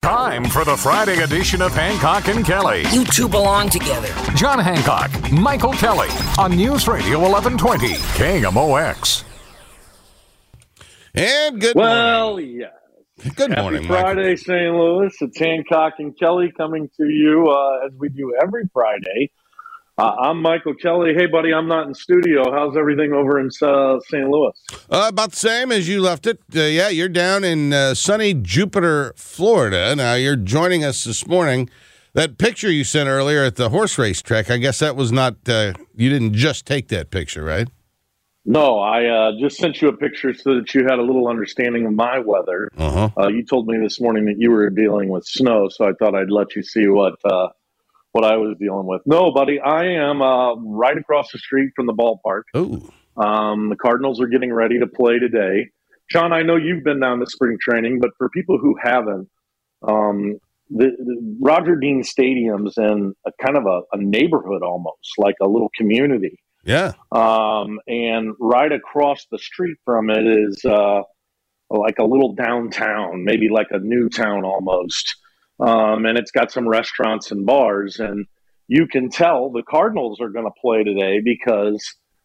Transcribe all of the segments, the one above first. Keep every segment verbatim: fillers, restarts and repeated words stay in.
Time for the Friday edition of Hancock and Kelly. You two belong together. John Hancock, Michael Kelly on News Radio eleven twenty K M O X. And good well, morning. Well, yeah. Good Happy morning, Friday, Michael. Saint Louis. It's Hancock and Kelly coming to you uh, as we do every Friday. Uh, I'm Michael Kelly. Hey, buddy, I'm not in studio. How's everything over in uh, Saint Louis? Uh, about the same as you left it. Uh, yeah, you're down in uh, sunny Jupiter, Florida. Now, you're joining us this morning. That picture you sent earlier at the horse race track, I guess that was not, uh, you didn't just take that picture, right? No, I uh, just sent you a picture so that you had a little understanding of my weather. Uh-huh. Uh, you told me this morning that you were dealing with snow, so I thought I'd let you see what uh, what I was dealing with. No, buddy, I am uh, right across the street from the ballpark. Ooh. Um, the Cardinals are getting ready to play today. John, I know you've been down to spring training, but for people who haven't, um, the, the Roger Dean Stadium's in a kind of a, a neighborhood almost, like a little community. Yeah. Um, and right across the street from it is uh, like a little downtown, maybe like a new town almost. Um, and it's got some restaurants and bars. And you can tell the Cardinals are going to play today because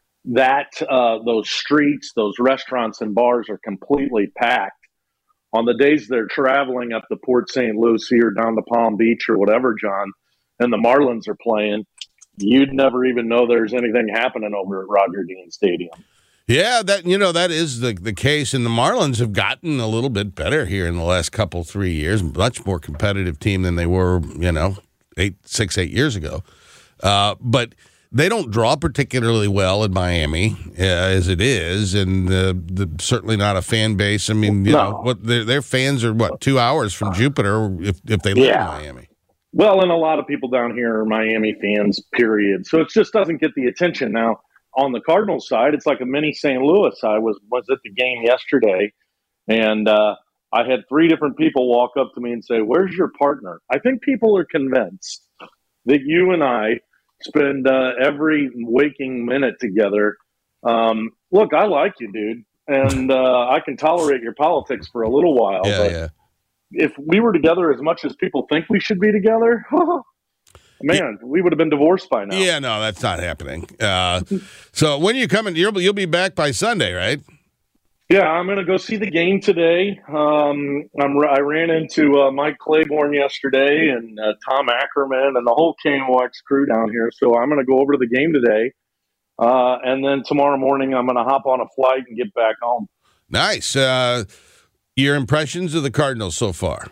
that uh, those streets, those restaurants and bars are completely packed. On the days they're traveling up to Port Saint Lucie or down to Palm Beach or whatever, John, and the Marlins are playing, you'd never even know there's anything happening over at Roger Dean Stadium. Yeah, that you know that is the the case, and the Marlins have gotten a little bit better here in the last couple three years. Much more competitive team than they were, you know, eight six eight years ago. Uh, but they don't draw particularly well in Miami uh, as it is, and uh, the, certainly not a fan base. I mean, you no. know, what their, their fans are what two hours from Jupiter if if they live yeah. in Miami. Well, and a lot of people down here are Miami fans, period. So it just doesn't get the attention. Now, on the Cardinals side, it's like a mini Saint Louis. I was, was at the game yesterday, and uh, I had three different people walk up to me and say, "Where's your partner?" I think people are convinced that you and I spend uh, every waking minute together. Um, look, I like you, dude, and uh, I can tolerate your politics for a little while. Yeah, but yeah. If we were together as much as people think we should be together, man, we would have been divorced by now. Yeah, no, that's not happening. Uh, so when you coming, you'll you'll be back by Sunday, right? Yeah, I'm going to go see the game today. Um, I'm, I ran into uh, Mike Claiborne yesterday and uh, Tom Ackerman and the whole K M O X crew down here. So I'm going to go over to the game today. Uh, and then tomorrow morning, I'm going to hop on a flight and get back home. Nice. Uh, your impressions of the Cardinals so far?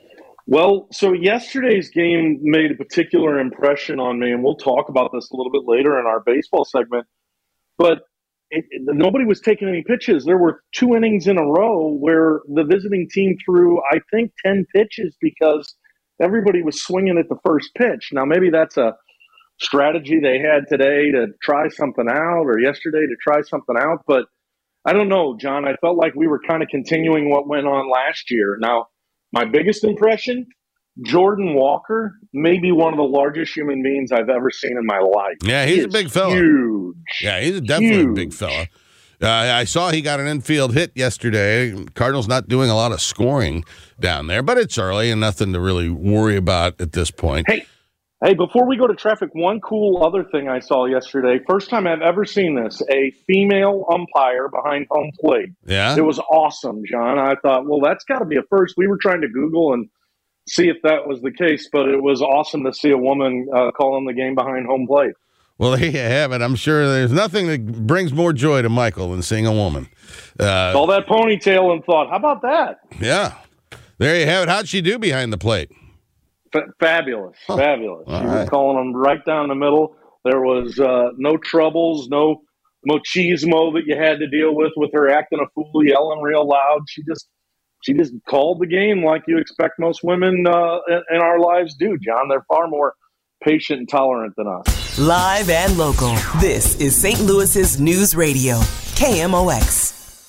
Well, so yesterday's game made a particular impression on me, and we'll talk about this a little bit later in our baseball segment. But it, it, nobody was taking any pitches. There were two innings in a row where the visiting team threw, I think, ten pitches because everybody was swinging at the first pitch. Now, maybe that's a strategy they had today to try something out, or yesterday to try something out. But I don't know, John. I felt like we were kind of continuing what went on last year. Now, my biggest impression, Jordan Walker, may be one of the largest human beings I've ever seen in my life. Yeah, he's he a big fella. Huge. Yeah, he's definitely huge. a big fella. Uh, I saw he got an infield hit yesterday. Cardinals not doing a lot of scoring down there, but it's early and nothing to really worry about at this point. Hey, hey, before we go to traffic, one cool other thing I saw yesterday, first time I've ever seen this, a female umpire behind home plate. Yeah? It was awesome, John. I thought, well, that's got to be a first. We were trying to Google and see if that was the case, but it was awesome to see a woman uh, calling the game behind home plate. Well, there you have it. I'm sure there's nothing that brings more joy to Michael than seeing a woman. Uh, Saw that ponytail and thought, how about that? Yeah. There you have it. How'd she do behind the plate? F- fabulous. Huh. Fabulous. All She right. was calling them right down the middle. There was uh, no troubles, no machismo that you had to deal with with her acting a fool, yelling real loud. She just she just called the game like you expect most women uh, in, in our lives do, John. They're far more patient and tolerant than us. Live and local. This is Saint Louis's News Radio, K M O X.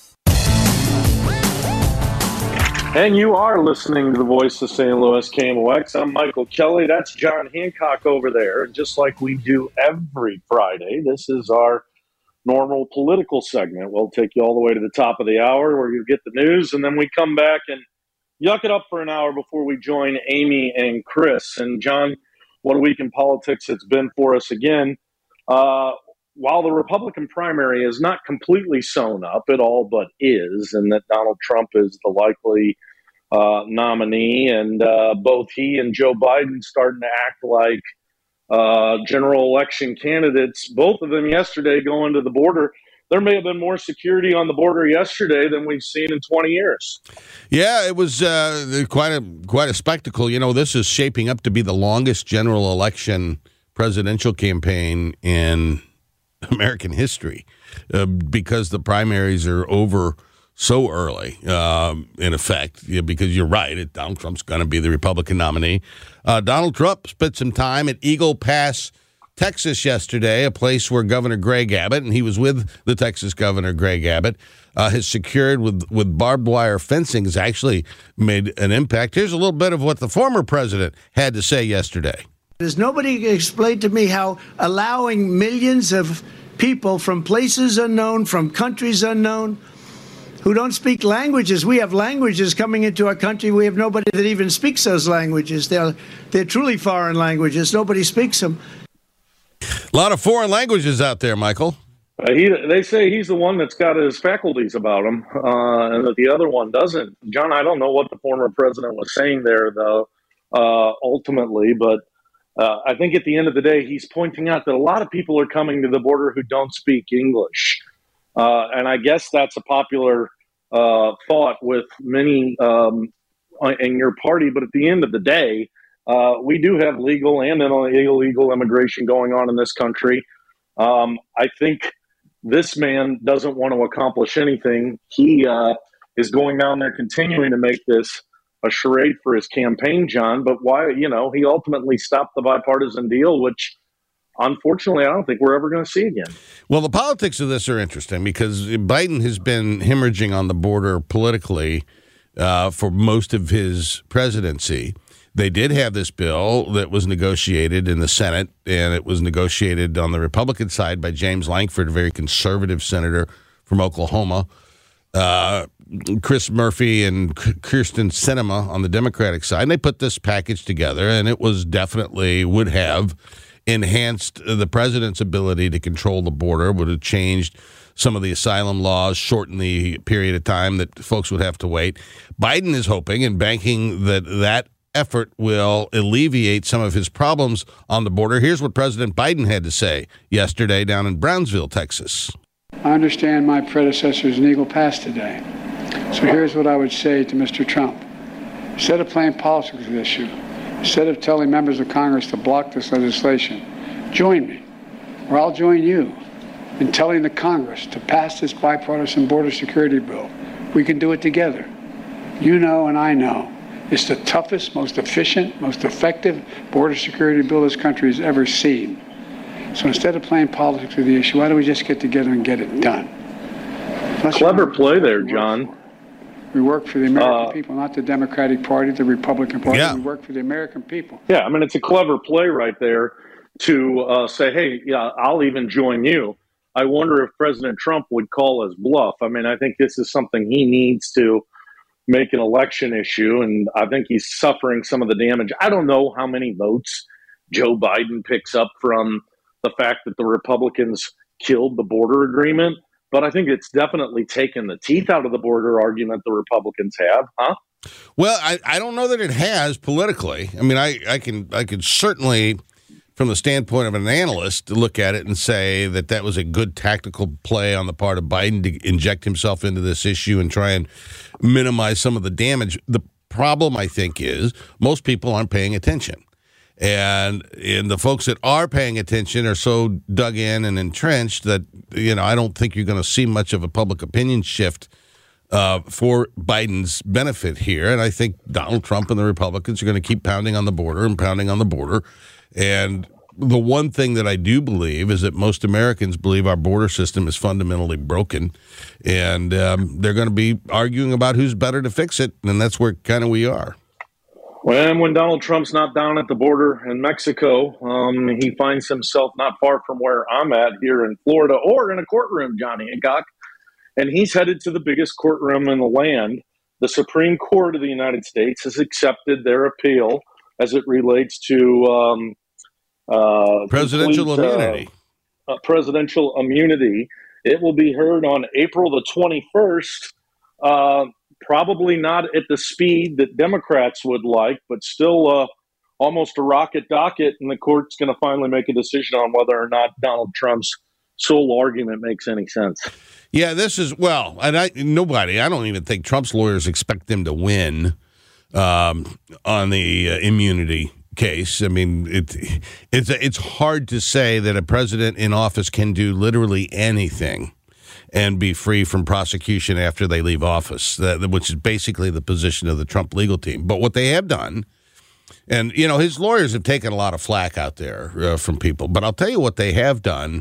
And you are listening to the voice of Saint Louis, K M O X. I'm Michael Kelly. That's John Hancock over there. And just like we do every Friday, this is our normal political segment. We'll take you all the way to the top of the hour where you get the news, and then we come back and yuck it up for an hour before we join Amy and Chris. And John, what a week in politics it's been for us again. Uh, while the Republican primary is not completely sewn up, it all but is, and that Donald Trump is the likely uh, nominee, and uh, both he and Joe Biden starting to act like uh, general election candidates, both of them yesterday going to the border. There may have been more security on the border yesterday than we've seen in twenty years. Yeah, it was uh, quite a quite a spectacle. You know, this is shaping up to be the longest general election presidential campaign in American history uh, because the primaries are over so early, um, in effect, yeah, because you're right, it, Donald Trump's going to be the Republican nominee. Uh, Donald Trump spent some time at Eagle Pass, Texas yesterday, a place where Governor Greg Abbott, and he was with the Texas Governor Greg Abbott, uh, has secured with, with barbed wire fencing, has actually made an impact. Here's a little bit of what the former president had to say yesterday. There's nobody explained to me how allowing millions of people from places unknown, from countries unknown, who don't speak languages. We have languages coming into our country. We have nobody that even speaks those languages. They're, they're truly foreign languages. Nobody speaks them. A lot of foreign languages out there, Michael. Uh, he, they say he's the one that's got his faculties about him, uh, and that the other one doesn't. John, I don't know what the former president was saying there, though, uh, ultimately, but uh, I think at the end of the day, he's pointing out that a lot of people are coming to the border who don't speak English. Uh, and I guess that's a popular uh, thought with many um, in your party. But at the end of the day, uh, we do have legal and illegal immigration going on in this country. Um, I think this man doesn't want to accomplish anything. He uh, is going down there continuing to make this a charade for his campaign, John. But why, you know, he ultimately stopped the bipartisan deal, which unfortunately, I don't think we're ever going to see again. Well, the politics of this are interesting because Biden has been hemorrhaging on the border politically uh, for most of his presidency. They did have this bill that was negotiated in the Senate, and it was negotiated on the Republican side by James Lankford, a very conservative senator from Oklahoma, uh, Chris Murphy and Kyrsten Sinema on the Democratic side. And they put this package together, and it was definitely would have enhanced the president's ability to control the border, would have changed some of the asylum laws, shortened the period of time that folks would have to wait. Biden is hoping and banking that that effort will alleviate some of his problems on the border. Here's what President Biden had to say yesterday down in Brownsville, Texas. I understand my predecessors in Eagle Pass today. So here's what I would say to Mister Trump. Instead of playing politics with this issue, instead of telling members of Congress to block this legislation, join me, or I'll join you in telling the Congress to pass this bipartisan border security bill. We can do it together. You know and I know it's the toughest, most efficient, most effective border security bill this country has ever seen. So instead of playing politics with the issue, why don't we just get together and get it done? Let's Clever play there, John. We work for the American uh, people, not the Democratic Party, the Republican Party. Yeah. We work for the American people. Yeah, I mean, it's a clever play right there to uh, say, hey, yeah, I'll even join you. I wonder if President Trump would call his bluff. I mean, I think this is something he needs to make an election issue, and I think he's suffering some of the damage. I don't know how many votes Joe Biden picks up from the fact that the Republicans killed the border agreement, but I think it's definitely taken the teeth out of the border argument the Republicans have, huh? Well, I, I don't know that it has politically. I mean, I, I can I could certainly, from the standpoint of an analyst, look at it and say that that was a good tactical play on the part of Biden to inject himself into this issue and try and minimize some of the damage. The problem, I think, is most people aren't paying attention. And, and the folks that are paying attention are so dug in and entrenched that, you know, I don't think you're going to see much of a public opinion shift uh, for Biden's benefit here. And I think Donald Trump and the Republicans are going to keep pounding on the border and pounding on the border. And the one thing that I do believe is that most Americans believe our border system is fundamentally broken. And um, they're going to be arguing about who's better to fix it. And that's where kind of we are. When when Donald Trump's not down at the border in Mexico, um, he finds himself not far from where I'm at here in Florida, or in a courtroom, Johnny Hancock, and he's headed to the biggest courtroom in the land the Supreme Court of the United States has accepted their appeal as it relates to um, uh, presidential complete, immunity. Uh, uh, presidential immunity. It will be heard on April the twenty-first. Uh, probably not at the speed that Democrats would like, but still uh, almost a rocket docket, and the court's going to finally make a decision on whether or not Donald Trump's sole argument makes any sense. Yeah, this is, well, and I nobody, I don't even think Trump's lawyers expect them to win um, on the uh, immunity case. I mean, it, it's it's hard to say that a president in office can do literally anything and be free from prosecution after they leave office, that, which is basically the position of the Trump legal team. But what they have done, and, you know, his lawyers have taken a lot of flack out there uh, from people, but I'll tell you what they have done.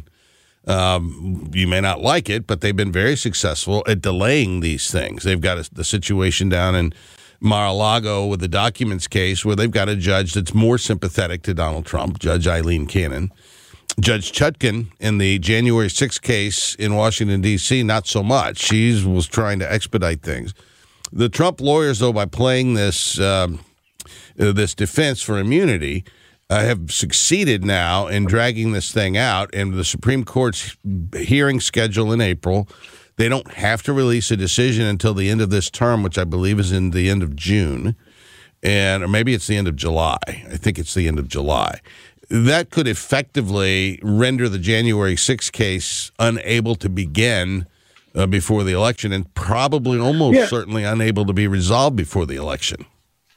Um, you may not like it, but they've been very successful at delaying these things. They've got a, the situation down in Mar-a-Lago with the documents case where they've got a judge that's more sympathetic to Donald Trump, Judge Eileen Cannon. Judge Chutkan in the January sixth case in Washington, D C, not so much. She was trying to expedite things. The Trump lawyers, though, by playing this um, uh, this defense for immunity, uh, have succeeded now in dragging this thing out. And the Supreme Court's hearing schedule in April, they don't have to release a decision until the end of this term, which I believe is in the end of June, and or maybe it's the end of July. I think it's the end of July. That could effectively render the January sixth case unable to begin uh, before the election, and probably almost yeah. certainly unable to be resolved before the election.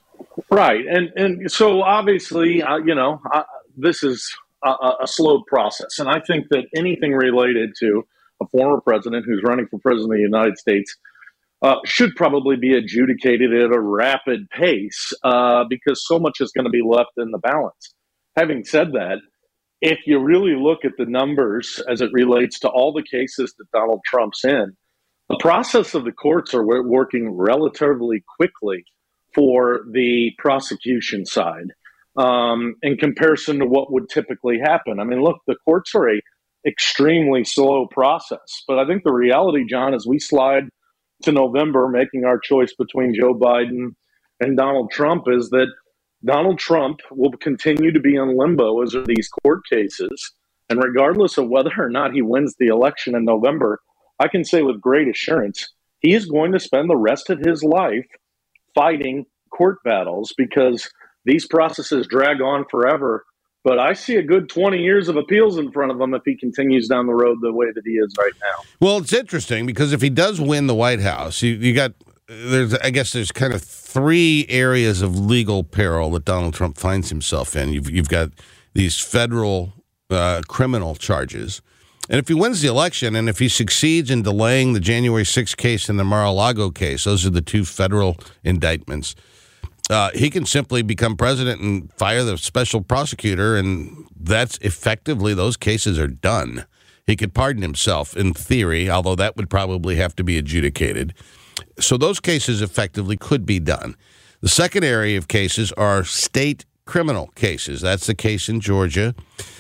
Right. And and so obviously, uh, you know, uh, this is a, a slow process. And I think that anything related to a former president who's running for president of the United States uh, should probably be adjudicated at a rapid pace uh, because so much is going to be left in the balance. Having said that, if you really look at the numbers as it relates to all the cases that Donald Trump's in, the process of the courts are working relatively quickly for the prosecution side um, in comparison to what would typically happen. I mean, look, the courts are a extremely slow process, but I think the reality, John, as we slide to November, making our choice between Joe Biden and Donald Trump, is that Donald Trump will continue to be in limbo as are these court cases. And regardless of whether or not he wins the election in November, I can say with great assurance, he is going to spend the rest of his life fighting court battles because these processes drag on forever. But I see a good twenty years of appeals in front of him if he continues down the road the way that he is right now. Well, it's interesting because if he does win the White House, you, you got there's I guess there's kind of three areas of legal peril that Donald Trump finds himself in. You've you've got these federal uh, criminal charges, and if he wins the election and if he succeeds in delaying the January sixth case and the Mar-a-Lago case, those are the two federal indictments. Uh, he can simply become president and fire the special prosecutor, and that's effectively those cases are done. He could pardon himself in theory, although that would probably have to be adjudicated. So those cases effectively could be done. The second area of cases are state criminal cases. That's the case in Georgia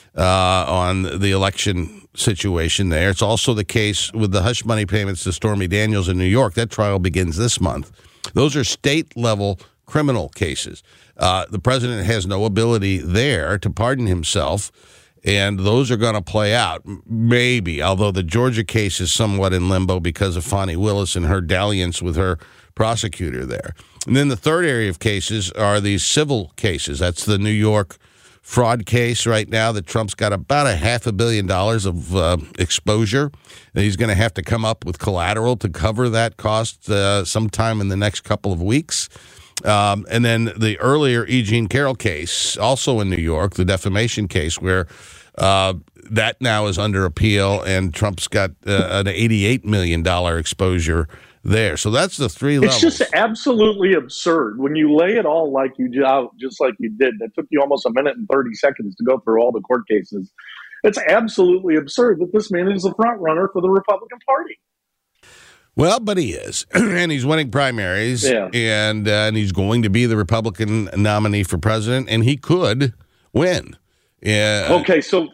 uh, on the election situation there. It's also the case with the hush money payments to Stormy Daniels in New York. That trial begins this month. Those are state-level criminal cases. Uh, the president has no ability there to pardon himself, and those are going to play out, maybe, although the Georgia case is somewhat in limbo because of Fani Willis and her dalliance with her prosecutor there. And then the third area of cases are these civil cases. That's the New York fraud case right now that Trump's got about a half a billion dollars of uh, exposure. And he's going to have to come up with collateral to cover that cost uh, sometime in the next couple of weeks. Um, and then the earlier E. Jean Carroll case, also in New York, the defamation case, where uh, that now is under appeal, and Trump's got uh, an eighty-eight million dollars exposure there. So that's the three it's levels. It's just absolutely absurd when you lay it all like you just, just like you did. It took you almost a minute and thirty seconds to go through all the court cases. It's absolutely absurd that this man is a front runner for the Republican Party. Well, but he is, and he's winning primaries, yeah. and uh, and he's going to be the Republican nominee for president, and he could win. Yeah. Okay, so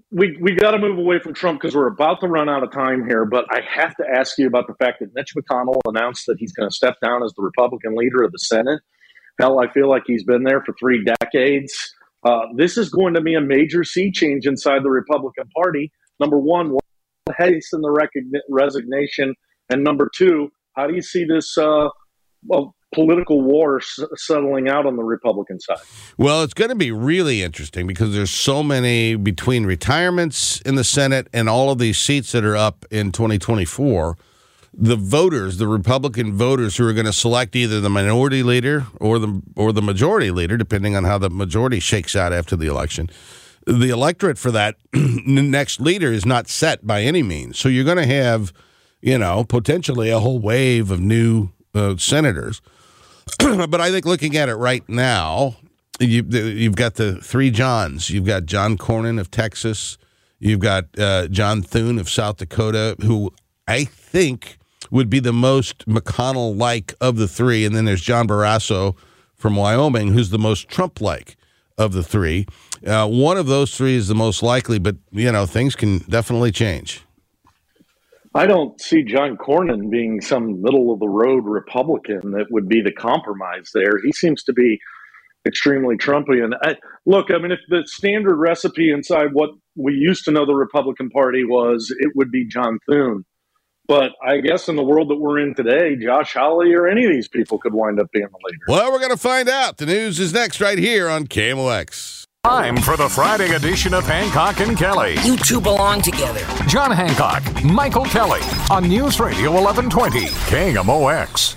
we we got to move away from Trump because we're about to run out of time here. But I have to ask you about the fact that Mitch McConnell announced that he's going to step down as the Republican leader of the Senate. Hell, I feel like he's been there for three decades. Uh, this is going to be a major sea change inside the Republican Party. Number one, what hasten the recogni- resignation? And number two, how do you see this uh, well, political war s- settling out on the Republican side? Well, it's going to be really interesting because there's so many between retirements in the Senate and all of these seats that are up in twenty twenty-four. The voters, the Republican voters who are going to select either the minority leader or the or the majority leader, depending on how the majority shakes out after the election. The electorate for that next leader is not set by any means. So you're going to have, you know, potentially a whole wave of new uh, senators. But I think looking at it right now, you, you've got the three Johns. You've got John Cornyn of Texas. You've got uh, John Thune of South Dakota, who I think would be the most McConnell-like of the three. And then there's John Barrasso from Wyoming, who's the most Trump-like of the three. Uh, one of those three is the most likely, but, you know, things can definitely change. I don't see John Cornyn being some middle-of-the-road Republican that would be the compromise there. He seems to be extremely Trumpian. I, look, I mean, if the standard recipe inside what we used to know the Republican Party was, it would be John Thune. But I guess in the world that we're in today, Josh Hawley or any of these people could wind up being the leader. Well, we're going to find out. The news is next right here on K M O X. Time for the Friday edition of Hancock and Kelly. You two belong together. John Hancock, Michael Kelly on News Radio eleven twenty K M O X.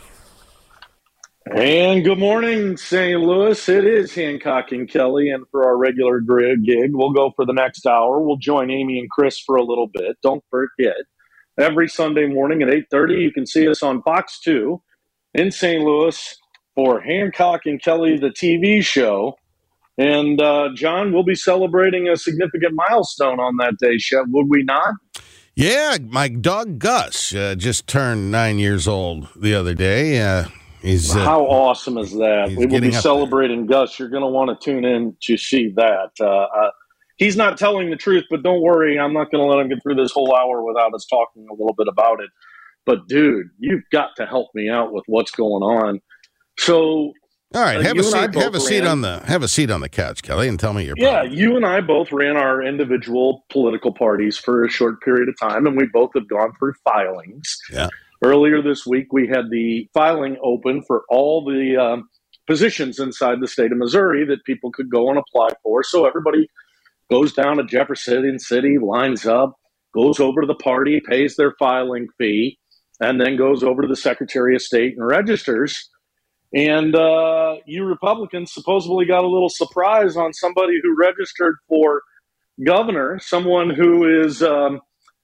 And good morning, Saint Louis. It is Hancock and Kelly, and for our regular gig, we'll go for the next hour. We'll join Amy and Chris for a little bit. Don't forget, every Sunday morning at eight thirty, you can see us on Fox two in Saint Louis for Hancock and Kelly, the T V show. And, uh, John, we'll be celebrating a significant milestone on that day, Chef, would we not? Yeah, my dog Gus uh, just turned nine years old the other day. Uh, he's uh, How awesome is that? We will be up celebrating there. Gus. You're going to want to tune in to see that. Uh, uh, he's not telling the truth, but don't worry. I'm not going to let him get through this whole hour without us talking a little bit about it. But, dude, you've got to help me out with what's going on. So... All right, have uh, a seat. Have a seat ran, on the have a seat on the couch, Kelly, and tell me your yeah. problem. You and I both ran our individual political parties for a short period of time, and we both have gone through filings. Yeah. Earlier this week, we had the filing open for all the um, positions inside the state of Missouri that people could go and apply for. So everybody goes down to Jefferson City, lines up, goes over to the party, pays their filing fee, and then goes over to the Secretary of State and registers. And uh, you Republicans supposedly got a little surprise on somebody who registered for governor, someone who is, um,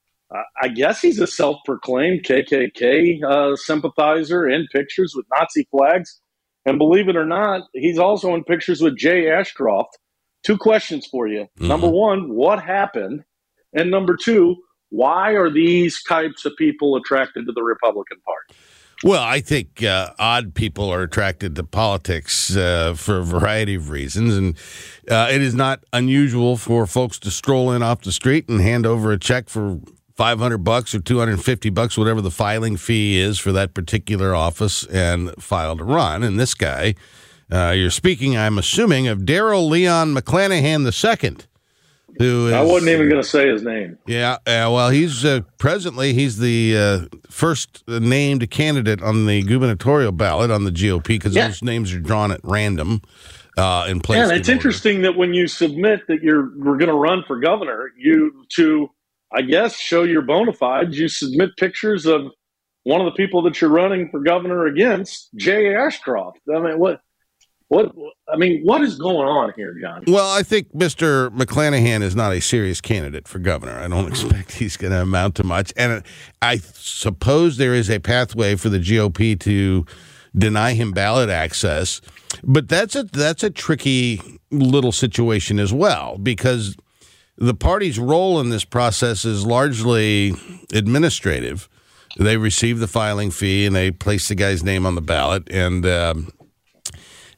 I guess he's a self-proclaimed K K K uh, sympathizer in pictures with Nazi flags. And believe it or not, he's also in pictures with Jay Ashcroft. Two questions for you. Mm-hmm. Number one, what happened? And number two, why are these types of people attracted to the Republican Party? Well, I think uh, odd people are attracted to politics uh, for a variety of reasons, and uh, it is not unusual for folks to stroll in off the street and hand over a check for five hundred bucks or two hundred fifty bucks, whatever the filing fee is for that particular office, and file to run. And this guy, uh, you're speaking, I'm assuming, of Darrell Leon McClanahan the second. Who is, I wasn't even going to say his name. Yeah, uh, well, he's uh, presently he's the uh, first named candidate on the gubernatorial ballot on the G O P because yeah. those names are drawn at random uh, in place. Yeah, and it's order. Interesting that when you submit that you're we're going to run for governor, you to I guess show your bona fides, you submit pictures of one of the people that you're running for governor against, Jay Ashcroft. I mean, what? What I mean, what is going on here, John? Well, I think Mister McClanahan is not a serious candidate for governor. I don't expect he's going to amount to much. And I suppose there is a pathway for the G O P to deny him ballot access. But that's a that's a tricky little situation as well, because the party's role in this process is largely administrative. They receive the filing fee and they place the guy's name on the ballot, and um,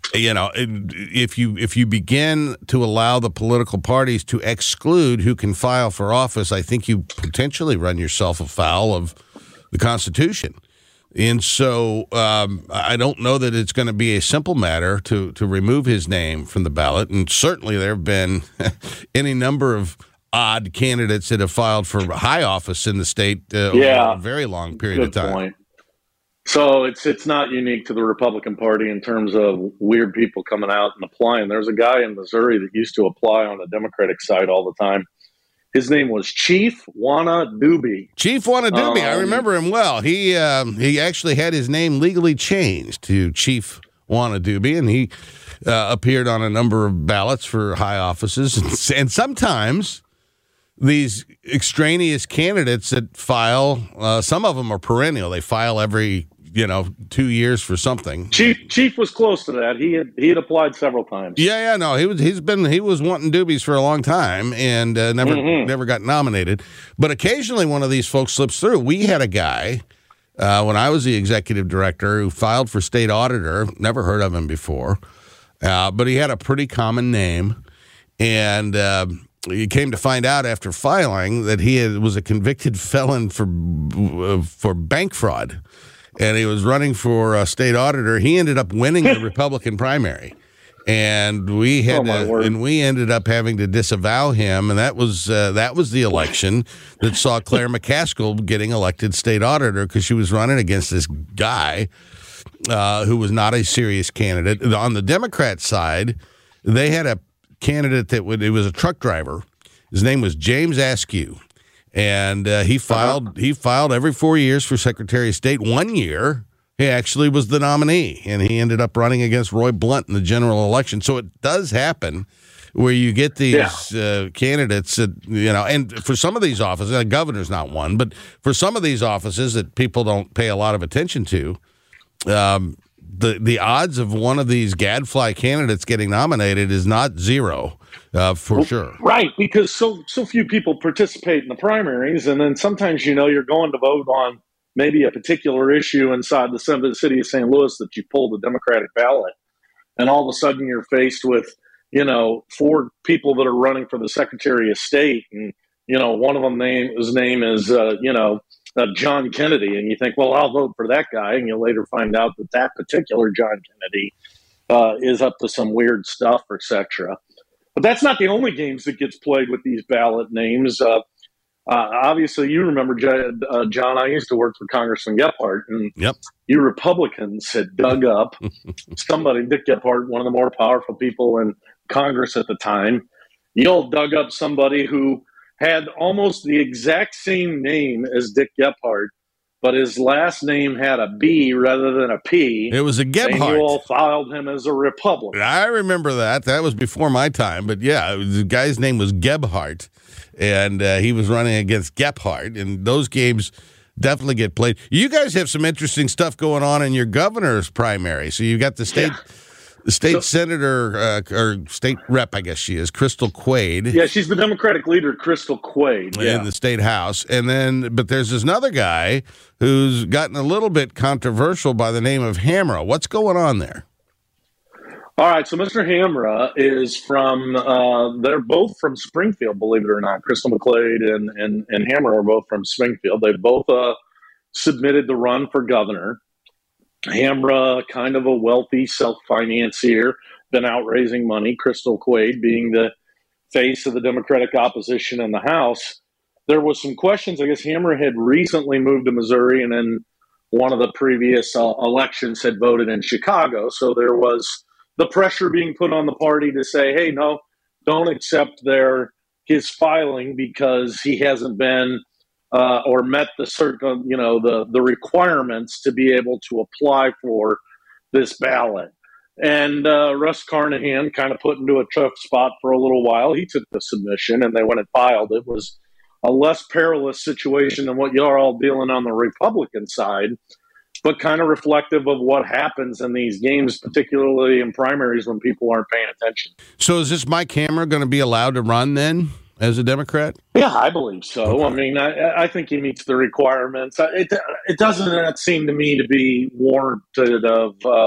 you know, if you if you begin to allow the political parties to exclude who can file for office, I think you potentially run yourself afoul of the Constitution. And so um, I don't know that it's going to be a simple matter to, to remove his name from the ballot. And certainly there have been any number of odd candidates that have filed for high office in the state uh, yeah. over a very long period Good of time. Point. So it's it's not unique to the Republican Party in terms of weird people coming out and applying. There's a guy in Missouri that used to apply on the Democratic side all the time. His name was Chief Wanna Doobie. Chief Wanna Doobie. Um, I remember him well. He um, he actually had his name legally changed to Chief Wanna Doobie, and he uh, appeared on a number of ballots for high offices. And, and sometimes these extraneous candidates that file, uh, some of them are perennial. They file every, you know, two years for something. Chief Chief was close to that. He had he had applied several times. Yeah, yeah, no, he was he's been he was wanting doobies for a long time and uh, never mm-hmm. never got nominated. But occasionally one of these folks slips through. We had a guy uh, when I was the executive director who filed for state auditor. Never heard of him before, uh, but he had a pretty common name, and uh, you came to find out after filing that he had, was a convicted felon for uh, for bank fraud. And he was running for uh, state auditor. He ended up winning the Republican primary, and we had oh, to, and we ended up having to disavow him. And that was uh, that was the election that saw Claire McCaskill getting elected state auditor because she was running against this guy uh, who was not a serious candidate. On the Democrat side, they had a candidate that would it was a truck driver. His name was James Askew. And uh, he filed uh-huh. he filed every four years for Secretary of State. One year, he actually was the nominee, and he ended up running against Roy Blunt in the general election. So it does happen where you get these yeah. uh, candidates that, you know, and for some of these offices, the governor's not one, but for some of these offices that people don't pay a lot of attention to, um, the, the odds of one of these gadfly candidates getting nominated is not zero. Uh, for sure. Right, because so so few people participate in the primaries, and then sometimes, you know, you're going to vote on maybe a particular issue inside the city of Saint Louis that you pulled the Democratic ballot, and all of a sudden you're faced with, you know, four people that are running for the Secretary of State, and, you know, one of them name his name is, uh, you know, uh, John Kennedy, and you think, well, I'll vote for that guy, and you later find out that that particular John Kennedy uh, is up to some weird stuff, et cetera. But that's not the only games that gets played with these ballot names. Uh, uh, obviously, you remember, uh, John, I used to work for Congressman Gephardt, and yep. you Republicans had dug up somebody, Dick Gephardt, one of the more powerful people in Congress at the time. You all dug up somebody who had almost the exact same name as Dick Gephardt, but his last name had a B rather than a P. It was a Gebhardt. And you all filed him as a Republican. I remember that. That was before my time. But, yeah, it was, the guy's name was Gebhardt, and uh, he was running against Gephardt. And those games definitely get played. You guys have some interesting stuff going on in your governor's primary. So you got the state yeah. the state so, senator, uh, or state rep, I guess she is, Crystal Quaid. Yeah, she's the Democratic leader, Crystal Quaid. Yeah. In the state house. And then, but there's this another guy who's gotten a little bit controversial by the name of Hamra. What's going on there? All right, so Mister Hamra is from, uh, they're both from Springfield, believe it or not. Crystal McQuaid and, and, and Hamra are both from Springfield. They both uh, submitted the run for governor. Hamra, kind of a wealthy self-financier, been out raising money. Crystal Quaid being the face of the Democratic opposition in the House. There was some questions. I guess Hamra had recently moved to Missouri, and then one of the previous uh, elections had voted in Chicago. So there was the pressure being put on the party to say, hey, no, don't accept their his filing because he hasn't been uh, or met the certain, you know, the, the requirements to be able to apply for this ballot. And uh, Russ Carnahan kind of put into a tough spot for a little while. He took the submission and they went and filed. It was a less perilous situation than what you're all dealing on the Republican side, but kind of reflective of what happens in these games, particularly in primaries when people aren't paying attention. So is this Mike Hamra going to be allowed to run then as a Democrat? Yeah, I believe so. Okay. I mean, I, I think he meets the requirements. It, it doesn't seem to me to be warranted of uh,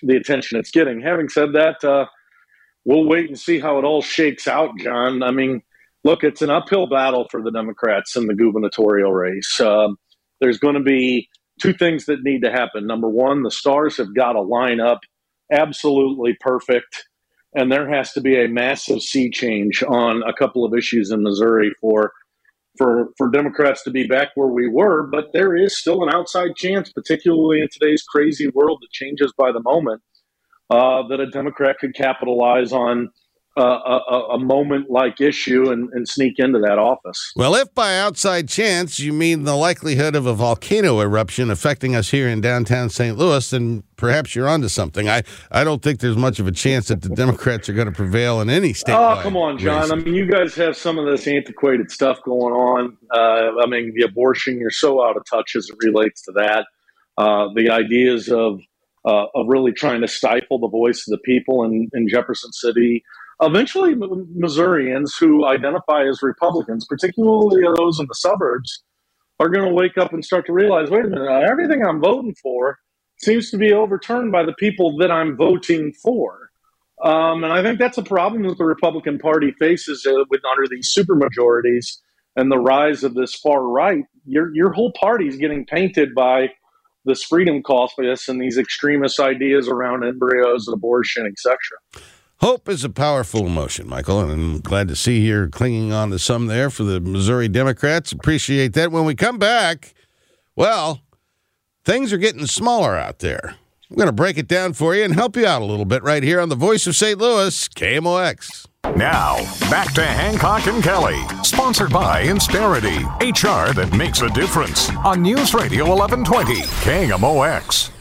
the attention it's getting. Having said that, uh, we'll wait and see how it all shakes out, John. I mean, look, it's an uphill battle for the Democrats in the gubernatorial race. Uh, there's going to be two things that need to happen. Number one, the stars have got to line up absolutely perfect, and there has to be a massive sea change on a couple of issues in Missouri for for for Democrats to be back where we were. But there is still an outside chance, particularly in today's crazy world that changes by the moment, uh, that a Democrat could capitalize on uh, a, a moment-like issue and, and sneak into that office. Well, if by outside chance you mean the likelihood of a volcano eruption affecting us here in downtown Saint Louis, then perhaps you're onto something. I, I don't think there's much of a chance that the Democrats are going to prevail in any state. Oh, come on, John. Race. I mean, you guys have some of this antiquated stuff going on. Uh, I mean, the abortion, you're so out of touch as it relates to that. Uh, the ideas of uh, of really trying to stifle the voice of the people in, in Jefferson City. Eventually, Missourians who identify as Republicans, particularly those in the suburbs, are going to wake up and start to realize, wait a minute, everything I'm voting for seems to be overturned by the people that I'm voting for. Um, and I think that's a problem that the Republican Party faces uh, with under these supermajorities and the rise of this far right. Your, your whole party is getting painted by this freedom caucus and these extremist ideas around embryos and abortion, et cetera. Hope is a powerful emotion, Michael, and I'm glad to see you're clinging on to some there for the Missouri Democrats. Appreciate that. When we come back, well, things are getting smaller out there. I'm going to break it down for you and help you out a little bit right here on the Voice of Saint Louis, K M O X. Now, back to Hancock and Kelly, sponsored by Insperity, H R that makes a difference, on News Radio eleven twenty, K M O X.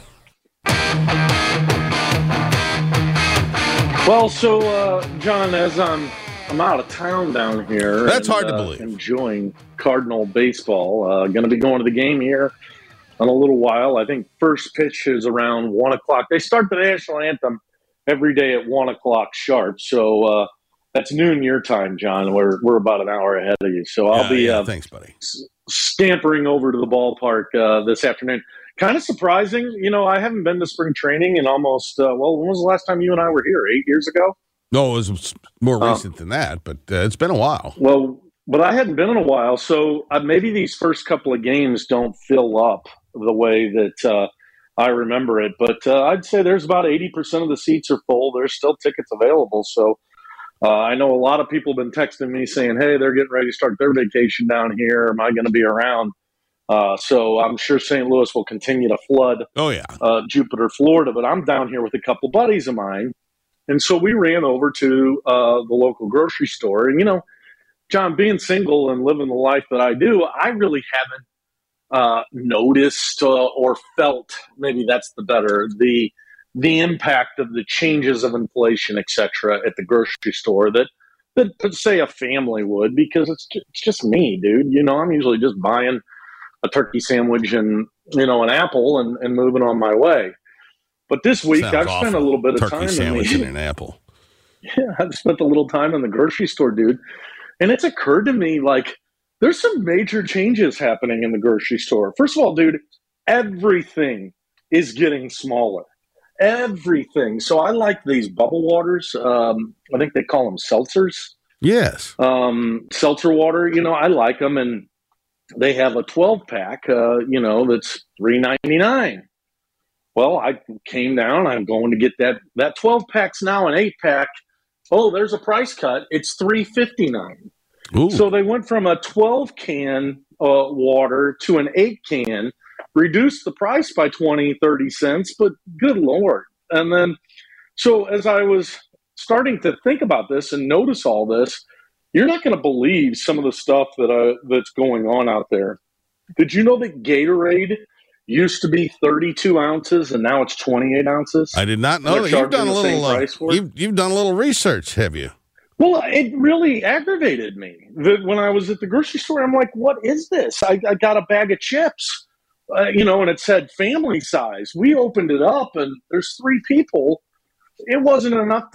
Well, so, uh, John, as I'm I'm out of town down here. That's and, hard to uh, believe. Enjoying Cardinal baseball. Uh, going to be going to the game here in a little while. I think first pitch is around one o'clock. They start the national anthem every day at one o'clock sharp. So uh, that's noon your time, John. We're we're about an hour ahead of you. So I'll yeah, be yeah, uh, thanks, buddy. s- scampering over to the ballpark uh, this afternoon. Kind of surprising. You know, I haven't been to spring training in almost, uh, well, when was the last time you and I were here? Eight years ago? No, it was more Uh, recent than that, but uh, it's been a while. Well, but I hadn't been in a while, so uh, maybe these first couple of games don't fill up the way that uh, I remember it. But uh, I'd say there's about eighty percent of the seats are full. There's still tickets available. So uh, I know a lot of people have been texting me saying, hey, they're getting ready to start their vacation down here. Am I going to be around? Uh, so I'm sure Saint Louis will continue to flood Oh, yeah. uh, Jupiter, Florida. But I'm down here with a couple buddies of mine. And so we ran over to uh, the local grocery store. And, you know, John, being single and living the life that I do, I really haven't uh, noticed uh, or felt, maybe that's the better, the the impact of the changes of inflation, et cetera, at the grocery store that, that, that say, a family would, because it's just, it's just me, dude. You know, I'm usually just buying a turkey sandwich and, you know, an apple and, and moving on my way. But this week, Sounds I've awful. spent a little bit of Turkey time sandwich in the, and an apple. Yeah, I've spent a little time in the grocery store, dude. And it's occurred to me, like, there's some major changes happening in the grocery store. First of all, dude, everything is getting smaller. Everything. So I like these bubble waters. Um, I think they call them seltzers. Yes. Um, seltzer water, you know, I like them. And they have a twelve pack, uh, you know, that's three ninety-nine. Well, I came down. I'm going to get that. That twelve pack's now an eight pack. Oh, there's a price cut. It's three fifty-nine. Ooh. So they went from a twelve can uh, water to an eight can, reduced the price by twenty, thirty cents, but good Lord. And then, so as I was starting to think about this and notice all this, you're not going to believe some of the stuff that uh, that's going on out there. Did you know that Gatorade used to be thirty-two ounces and now it's twenty-eight ounces? I did not know They're that. You've done a charging the same little. Uh, price for it? you've you've done a little research, have you? Well, it really aggravated me that when I was at the grocery store, I'm like, what is this? I, I got a bag of chips, uh, you know, and it said family size. We opened it up and there's three people. It wasn't enough to,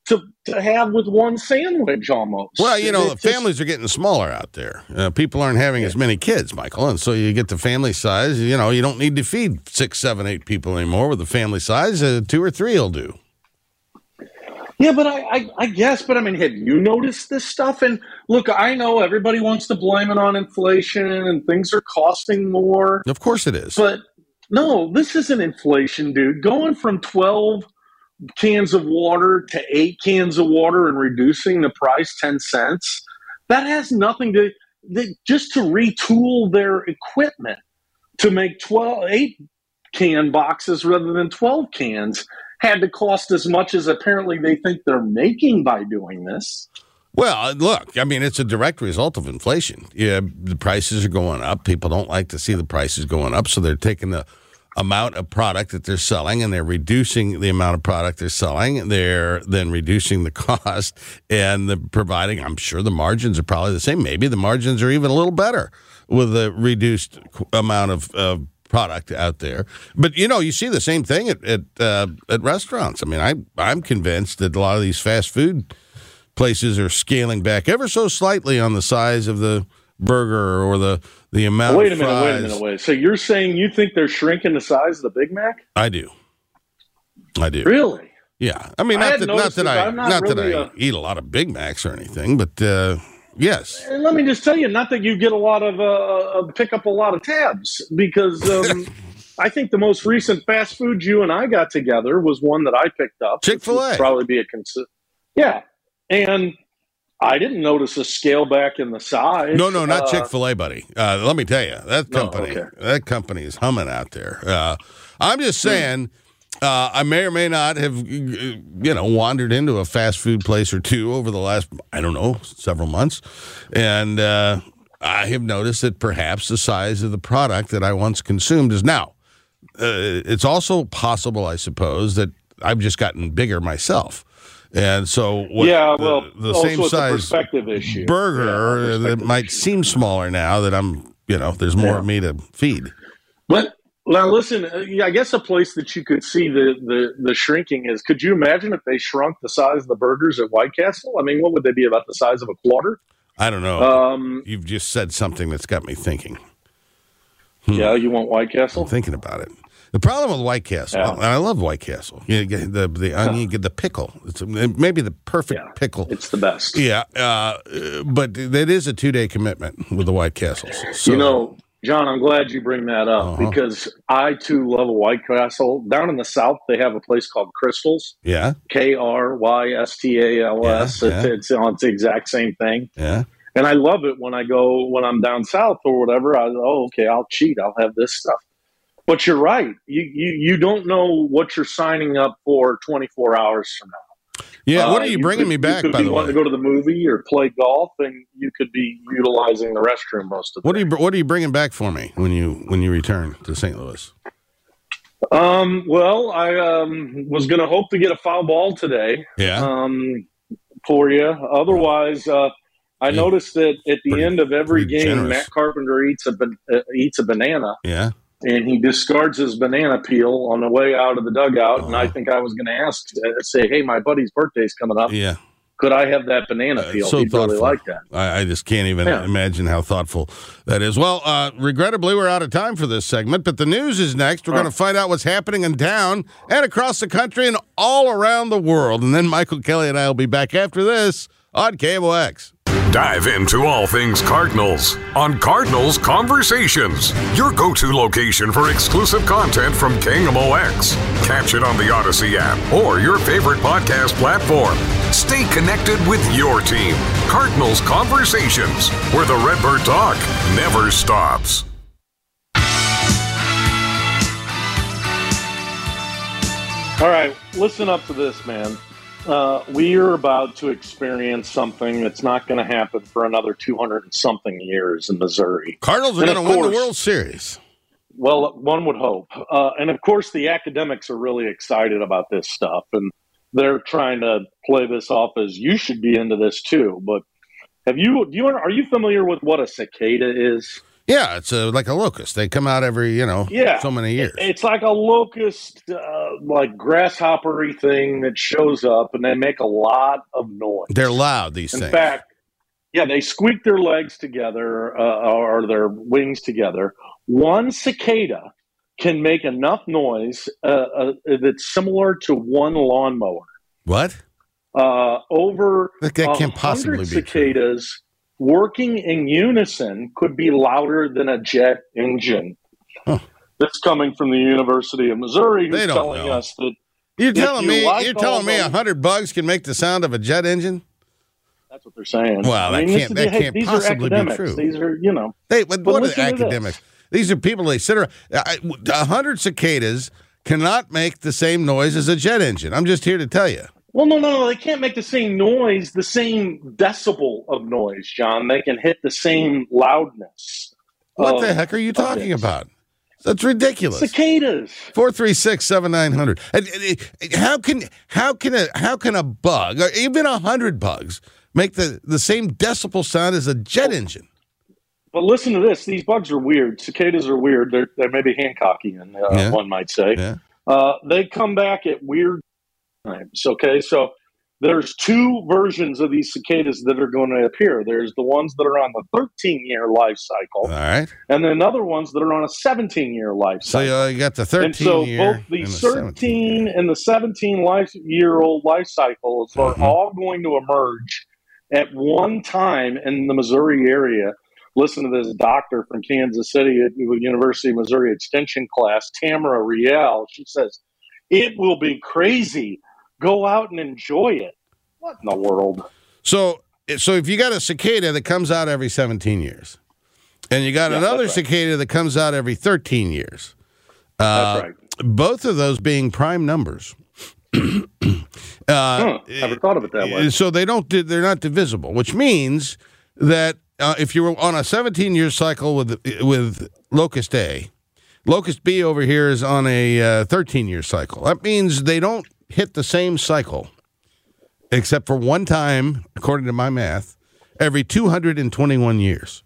to, to have with one sandwich almost. Well, you know, It just- families are getting smaller out there. Uh, people aren't having as many kids, Michael, and so you get the family size. You know, you don't need to feed six, seven, eight people anymore with the family size. Uh, two or three will do. Yeah, but I, I, I guess, but I mean, have you noticed this stuff? And look, I know everybody wants to blame it on inflation and things are costing more. Of course it is. But no, this isn't inflation, dude. Going from twelve cans of water to eight cans of water and reducing the price ten cents, that has nothing to, they, just to retool their equipment to make twelve, eight can boxes rather than twelve cans had to cost as much as apparently they think they're making by doing this. Well, look, I mean, it's a direct result of inflation. Yeah, the prices are going up. People don't like to see the prices going up, so they're taking the amount of product that they're selling and they're reducing the amount of product they're selling. They're then reducing the cost and the providing, I'm sure the margins are probably the same. Maybe the margins are even a little better with a reduced amount of uh, product out there. But, you know, you see the same thing at at, uh, at restaurants. I mean, I, I'm convinced that a lot of these fast food places are scaling back ever so slightly on the size of the burger or the, the amount Wait a of minute, fries. wait a minute, wait. So you're saying you think they're shrinking the size of the Big Mac? I do. I do. Really? Yeah. I mean, I not had that, not noticed that this. I, I'm not not that really I a- eat a lot of Big Macs or anything, but uh, yes. And let me just tell you, not that you get a lot of, uh, pick up a lot of tabs, because um, I think the most recent fast food you and I got together was one that I picked up. which Chick-fil-A. would probably be a consi- Yeah. And I didn't notice a scale back in the size. No, no, not Uh, Chick-fil-A, buddy. Uh, let me tell you, that No, company, okay. that company is humming out there. Uh, I'm just saying, uh, I may or may not have, uh, you know, wandered into a fast food place or two over the last, I don't know, several months, and uh, I have noticed that perhaps the size of the product that I once consumed is now. Uh, it's also possible, I suppose, that I've just gotten bigger myself. And so, what, Yeah, well, the, the also same it's a size perspective issue. burger Yeah, that perspective might issue. seem smaller now that I'm, you know, there's more Yeah. of me to feed. But now, listen. uh, yeah, I guess a place that you could see the, the the shrinking is. Could you imagine if they shrunk the size of the burgers at White Castle? I mean, what would they be, about the size of a quarter? I don't know. Um, You've just said something that's got me thinking. yeah, you want White Castle? I'm thinking about it. The problem with White Castle, Yeah. and I love White Castle. You get the the onion, you get the pickle. It's maybe the perfect Yeah, pickle. it's the best. Yeah, uh, but that is a two day commitment with the White Castles. So, You know, John, I'm glad you bring that up Uh-huh. because I too love a White Castle. Down in the South, they have a place called Crystals, yeah, K R Y S T A L S. Yeah, It's, yeah. it's, it's the exact same thing. yeah. And I love it when I go, when I'm down south or whatever. I oh, okay, I'll cheat. I'll have this stuff. But you're right. You you you don't know what you're signing up for twenty-four hours from now. Yeah, what Uh, are you you bringing could- me back, you could by be the way? wanting to go to the movie or play golf, and you could be utilizing the restroom most of the What are day. you What are you bringing back for me when you when you return to Saint Louis? Um, well, I um, was going to hope to get a foul ball today Yeah, um, for you. Otherwise, uh, I Yeah. noticed that at the Pretty- end of every pretty game, generous. Matt Carpenter eats a ban- uh, eats a banana, yeah. and he discards his banana peel on the way out of the dugout. And I Uh-huh. think I was going to ask, uh, say, "Hey, my buddy's birthday's coming up. Yeah. Could I have that banana Uh, peel?" so He'd really thoughtful. like that. I, I just can't even Yeah. imagine how thoughtful that is. Well, uh, regrettably, we're out of time for this segment, but the news is next. We're Oh. going to find out what's happening in town and across the country and all around the world. And then Michael Kelly and I will be back after this on K M O X. Dive into all things Cardinals on Cardinals Conversations, your go-to location for exclusive content from K M O X. Catch it on the Odyssey app or your favorite podcast platform. Stay connected with your team. Cardinals Conversations, where the Redbird talk never stops. All right, listen up to this, man. Uh, we are about to experience something that's not going to happen for another two hundred and something years in Missouri. Cardinals are And going of to win the course- World Series. Well, one would hope. Uh, and of course, the academics are really excited about this stuff, and they're trying to play this off as you should be into this too. But have you? Do you are you familiar with what a cicada is? Yeah, it's a, like a locust. They come out every, you know, Yeah. so many years. It's like a locust, uh, like grasshoppery thing that shows up, and they make a lot of noise. They're loud, these In things. fact, yeah, they squeak their legs together uh, or their wings together. One cicada can make enough noise uh, uh, that's similar to one lawnmower. What? Uh, over That, that can't possibly be cicadas true. working in unison could be louder than a jet engine. Huh. That's coming from the University of Missouri, who's They don't telling know. us that You're telling you me like you're telling me all a those- hundred bugs can make the sound of a jet engine? that's what they're saying. Well, I that mean, can't- this is- that hey, can't these possibly are be academics. true. These are, you know. Hey, but, But what are listen to this. academics? These are people they sit around. I- A hundred cicadas cannot make the same noise as a jet engine. I'm just here to tell you. Well, no, no, no. They can't make the same noise, the same decibel of noise, John. They can hit the same loudness. What of- the heck are you of talking it. about? That's ridiculous. Cicadas. Four three six seven nine hundred. How can how can a how can a bug or even a hundred bugs make the, the same decibel sound as a jet engine? But listen to this. These bugs are weird. Cicadas are weird. They're, they're maybe Hancockian, uh, Yeah. one might say. Yeah. Uh, they come back at weird times, okay? So there's two versions of these cicadas that are going to appear. There's the ones that are on the thirteen-year life cycle, All right. and then other ones that are on a seventeen-year life So cycle. uh, you got the thirteen And so year both the and the seventeen thirteen year. and the seventeen life year old life cycles are Mhm. all going to emerge at one time in the Missouri area. Listen to this doctor from Kansas City at the University of Missouri Extension class, Tamara Riel. She says, it will be crazy. Go out and enjoy it. What in the world? So so if you got a cicada that comes out every seventeen years, and you got Yeah, another that's right. cicada that comes out every thirteen years, uh, That's right. both of those being prime numbers. uh, Huh, never thought of it that way. So they don't they're not divisible, which means that uh, if you were on a seventeen year cycle with with locust A, locust B over here is on a uh, thirteen year cycle. That means they don't hit the same cycle, except for one time, according to my math, every two hundred twenty-one years.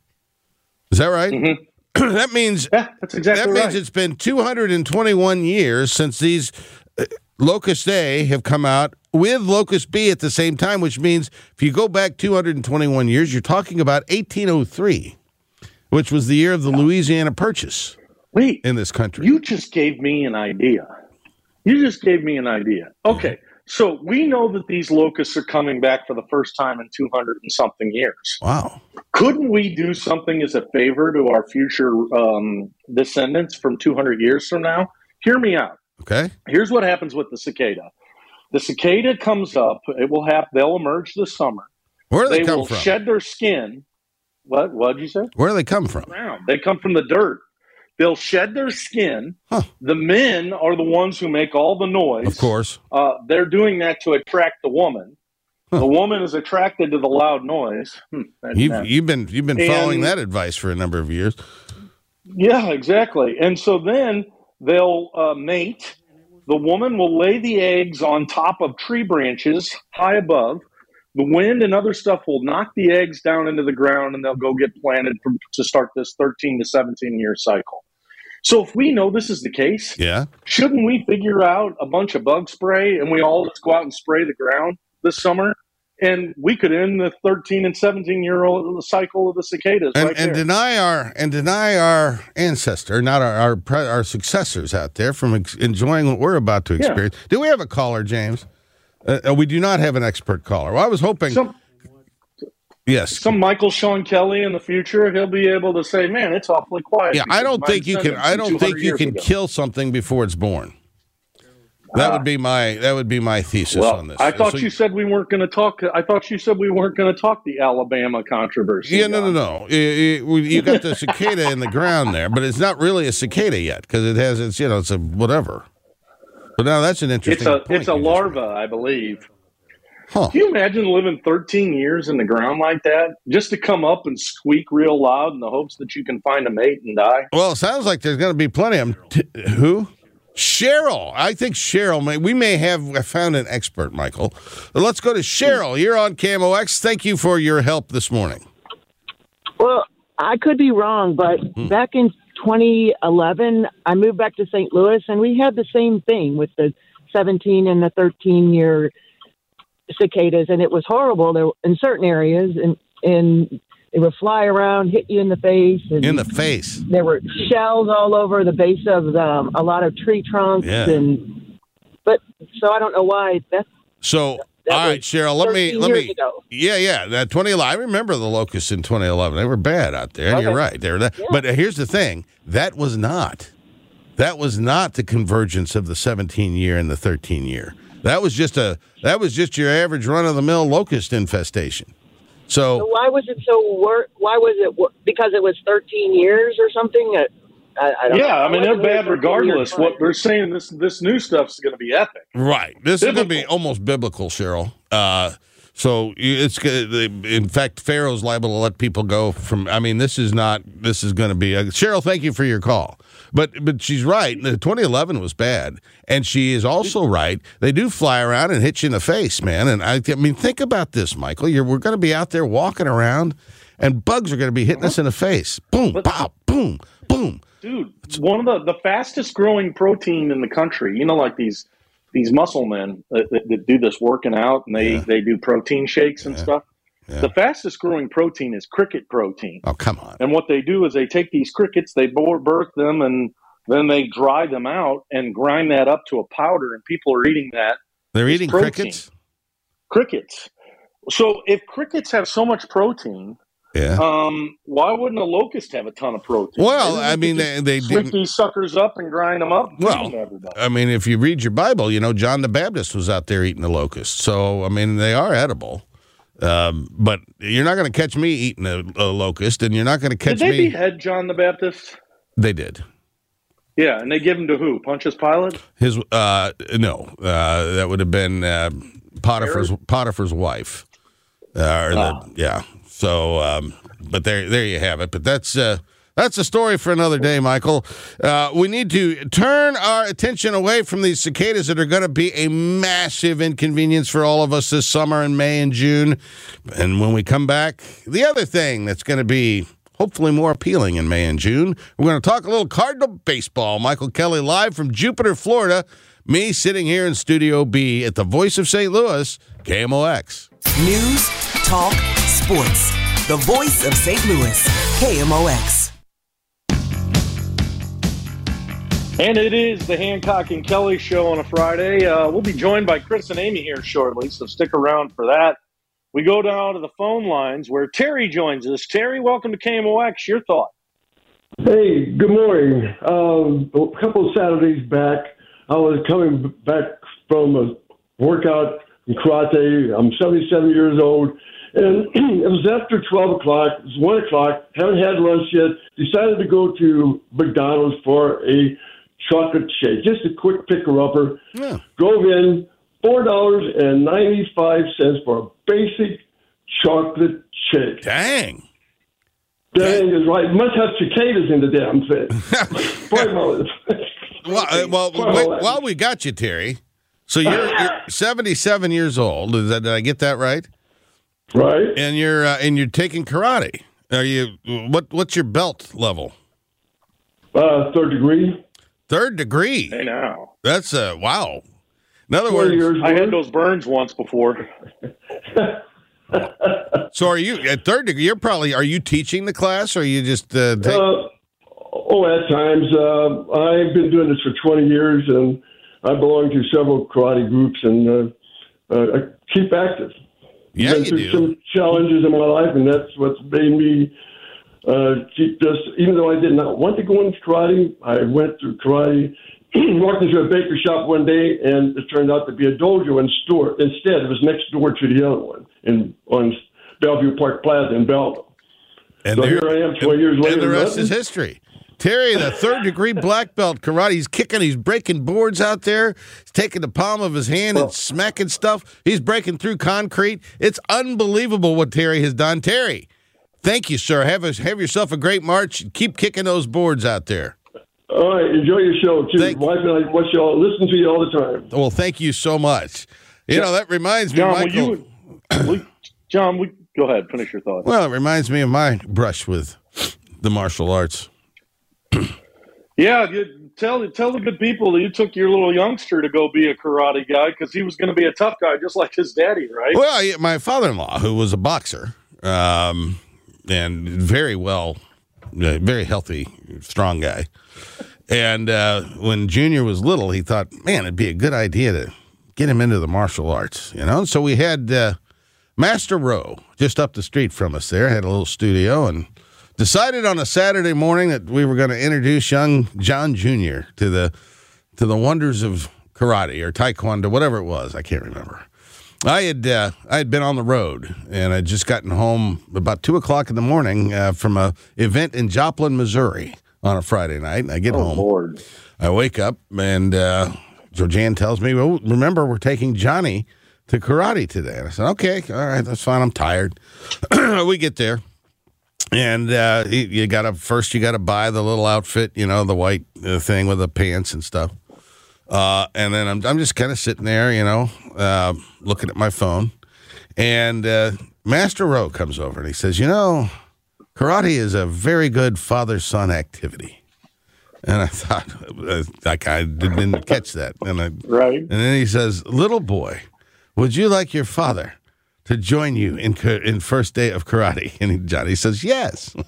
Is that right? Mm-hmm. That means Yeah, that's exactly that means right. it's been two hundred twenty-one years since these uh, Locust A have come out with Locust B at the same time, which means if you go back two hundred twenty-one years, you're talking about eighteen oh three, which was the year of the Louisiana Purchase Wait, in this country. you just gave me an idea. You just gave me an idea. Okay, so we know that these locusts are coming back for the first time in two hundred and something years. Wow. Couldn't we do something as a favor to our future um, descendants from two hundred years from now? Hear me out. Okay. Here's what happens with the cicada. The cicada comes up. It will have. They'll emerge this summer. Where do they, They come will from? shed their skin. What? What did you say? Where do they come from? Ground. They come from the dirt. They'll shed their skin. Huh. The men are the ones who make all the noise. Of course. Uh, they're doing that to attract the woman. Huh. The woman is attracted to the loud noise. Hmm, that- You've that- you've been you've been following And- that advice for a number of years. Yeah, exactly. And so then they'll uh, mate. The woman will lay the eggs on top of tree branches high above. The wind and other stuff will knock the eggs down into the ground, and they'll go get planted for, to start this thirteen to seventeen year cycle. So if we know this is the case, Yeah. shouldn't we figure out a bunch of bug spray and we all just go out and spray the ground this summer? And we could end the thirteen and seventeen year old cycle of the cicadas And, right and there. deny our and deny our ancestor, not our our, pre- our successors out there, from ex- enjoying what we're about to Yeah. experience. Do we have a caller, James? Uh, we do not have an expert caller. Well, I was hoping. Some, yes. some Michael Sean Kelly in the future, he'll be able to say, "Man, it's awfully quiet." yeah, I because don't my think you can. descendants I from don't two hundred think you years can ago." kill something before it's born. That would be my that would be my thesis Well, on this. I thought So- you said we weren't going to talk. I thought you said we weren't going to talk the Alabama controversy. Yeah, no, no, no. You, you- you got the cicada in the ground there, but it's not really a cicada yet because it has its, you know, it's a whatever. But now that's an interesting. It's a point it's a you just larva, made. I believe. Huh. Can you imagine living thirteen years in the ground like that, just to come up and squeak real loud in the hopes that you can find a mate and die? Well, it sounds like there's going to be plenty of them. T- who? Cheryl. I think Cheryl may. We may have found an expert, Michael. Let's go to Cheryl. You're on K M O X. Thank you for your help this morning. Well, I could be wrong, but hmm. back in twenty eleven, I moved back to Saint Louis, and we had the same thing with the seventeen and the thirteen year cicadas, and it was horrible. There in certain areas, and and they would fly around, hit you in the face. And in the face. There were shells all over the base of the, um, a lot of tree trunks, yeah. and but so I don't know why that's so. All right, Cheryl, let me, let me, ago. yeah, yeah, that twenty eleven, I remember the locusts in twenty eleven. They were bad out there, and okay. you're right. They were that. Yeah. But here's the thing, that was not, that was not the convergence of the seventeen year and the thirteen year. That was just a, that was just your average run-of-the-mill locust infestation. So, so why was it so, wor- why was it, wor- because it was thirteen years or something? I, I don't yeah, know. I mean, they're bad regardless. What they're saying, this this new stuff's going to be epic. Right. This biblical. is going to be almost biblical, Cheryl. Uh, so it's in fact, Pharaoh's liable to let people go from. I mean, this is not. This is going to be. Uh, Cheryl, thank you for your call. But but she's right. The twenty eleven was bad, and she is also right. They do fly around and hit you in the face, man. And I, I mean, think about this, Michael. You're, we're going to be out there walking around, and bugs are going to be hitting uh-huh. us in the face. Boom, but, pop, boom, boom. Dude, one of the, the fastest growing protein in the country, you know, like these these muscle men that, that, that do this working out and they, yeah. they do protein shakes and yeah. stuff. Yeah. The fastest growing protein is cricket protein. Oh, come on. And what they do is they take these crickets, they birth them, and then they dry them out and grind that up to a powder, and people are eating that. They're eating protein. crickets? Crickets. So if crickets have so much protein, yeah. Um, why wouldn't a locust have a ton of protein? Well, I mean, they, they slick these suckers up and grind them up. Well, I mean, if you read your Bible, you know, John the Baptist was out there eating the locust. So, I mean, they are edible. Um, but you're not going to catch me eating a, a locust, and you're not going to catch me. Did they me. behead John the Baptist? They did. Yeah, and they give him to who? Pontius Pilate? His uh, no, uh, that would have been uh, Potiphar's Herod? Potiphar's wife. Uh, or oh. the, yeah. So, um, but there, there you have it. But that's uh, that's a story for another day, Michael. Uh, we need to turn our attention away from these cicadas that are going to be a massive inconvenience for all of us this summer in May and June. And when we come back, the other thing that's going to be hopefully more appealing in May and June, we're going to talk a little Cardinal baseball. Michael Kelly live from Jupiter, Florida. Me sitting here in Studio B at the Voice of Saint Louis, K M O X. News, talk, sports. The Voice of Saint Louis, K M O X. And it is the Hancock and Kelly Show on a Friday. Uh, we'll be joined by Chris and Amy here shortly, so stick around for that. We go down to the phone lines where Terry joins us. Terry, welcome to K M O X. Your thought? Hey, good morning. Um, a couple of Saturdays back, I was coming back from a workout in karate. I'm seventy-seven years old, and it was after twelve o'clock. It was one o'clock. Haven't had lunch yet. Decided to go to McDonald's for a chocolate shake, just a quick picker-upper. Yeah. Drove in, four dollars and ninety-five cents for a basic chocolate shake. Dang. Dang is right. Must have cicadas in the damn thing. Well, uh, well wait, while we got you, Terry, so you're, you're seventy-seven years old. Is that, did I get that right? Right. And you're uh, and you're taking karate. Are you? What What's your belt level? Uh, third degree. Third degree. Hey, now that's uh wow. In other words, years I had those burns once before. So are you at third degree? You're probably are you teaching the class, or are you just uh, take- uh Oh, at times. Uh, I've been doing this for twenty years, and I belong to several karate groups, and uh, uh, I keep active. Yeah, been you through do. some challenges in my life, and that's what's made me uh, keep this. Even though I did not want to go into karate, I went through karate. Walked into a bakery shop one day, and it turned out to be a dojo in store. Instead, it was next door to the other one in on Bellevue Park Plaza in Belleville. And so there, here I am, twenty years later. And the rest nothing. is history. Terry, the third degree black belt karate, he's kicking, he's breaking boards out there. He's taking the palm of his hand and smacking stuff. He's breaking through concrete. It's unbelievable what Terry has done. Terry, thank you, sir. Have a, have yourself a great March. Keep kicking those boards out there. All right, enjoy your show too. Thank, Wife and I watch y'all, listen to you all the time. Well, thank you so much. You know, that reminds me, John, Michael. will you, will, John, we, Go ahead, finish your thought. Well, it reminds me of my brush with the martial arts. Yeah, you tell tell the good people that you took your little youngster to go be a karate guy because he was going to be a tough guy just like his daddy, right? Well, yeah, my father-in-law, who was a boxer, um, and very well, uh, very healthy, strong guy. And uh, when Junior was little, he thought, man, it'd be a good idea to get him into the martial arts, you know? So we had uh, Master Rowe just up the street from us there, had a little studio, and decided on a Saturday morning that we were going to introduce young John Junior to the to the wonders of karate or taekwondo, whatever it was. I can't remember. I had uh, I had been on the road, and I'd just gotten home about two o'clock in the morning uh, from a event in Joplin, Missouri on a Friday night. And I get oh, home. Lord. I wake up, and uh, Georgianne tells me, well, remember, we're taking Johnny to karate today. And I said, okay, all right, that's fine. I'm tired. We get there. And uh, you got to first, you got to buy the little outfit, you know, the white uh, thing with the pants and stuff. Uh, and then I'm I'm just kind of sitting there, you know, uh, looking at my phone. And uh, Master Rowe comes over and he says, you know, karate is a very good father-son activity. And I thought, uh, like I didn't catch that. And I, right. And then he says, little boy, would you like your father to join you in in first day of karate? And Johnny says, yes.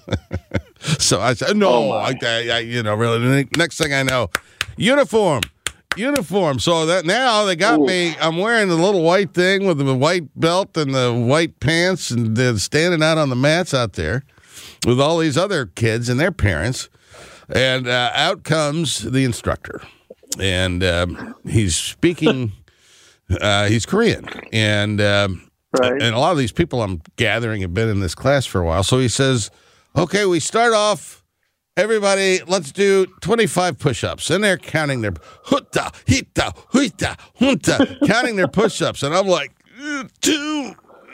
So I said, no, oh I, I, I, you know, really. Next thing I know, uniform, uniform. So that now they got Ooh. me. I'm wearing the little white thing with the white belt and the white pants, and they're standing out on the mats out there with all these other kids and their parents. And uh, out comes the instructor, and um, he's speaking. Uh, he's Korean, and. Um, Right. And a lot of these people I'm gathering have been in this class for a while. So he says, okay, we start off, everybody, let's do twenty-five push-ups. And they're counting their hutta, hita, huita, hunta, counting their push-ups. And I'm like, two.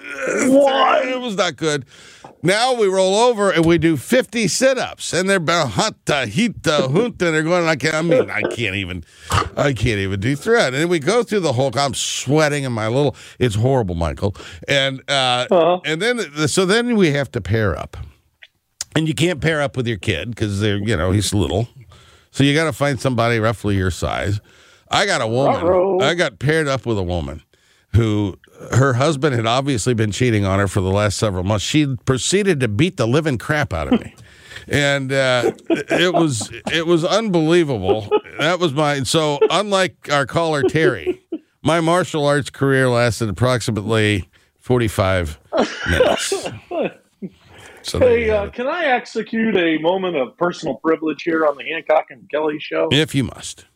What? It was not good. Now we roll over and we do fifty sit-ups, and they're hutta, hita, hunta. They're going like, I mean, I can't even, I can't even do thread. And then we go through the whole. I'm sweating in my little. It's horrible, Michael. And uh, uh-huh. and then so then we have to pair up, and you can't pair up with your kid because they're you know he's little, so you got to find somebody roughly your size. I got a woman. Uh-oh. I got paired up with a woman who. Her husband had obviously been cheating on her for the last several months. She proceeded to beat the living crap out of me. And uh, it was it was unbelievable. That was my so unlike our caller Terry, my martial arts career lasted approximately forty-five minutes. So hey, uh, can I execute a moment of personal privilege here on the Hancock and Kelly show? If you must.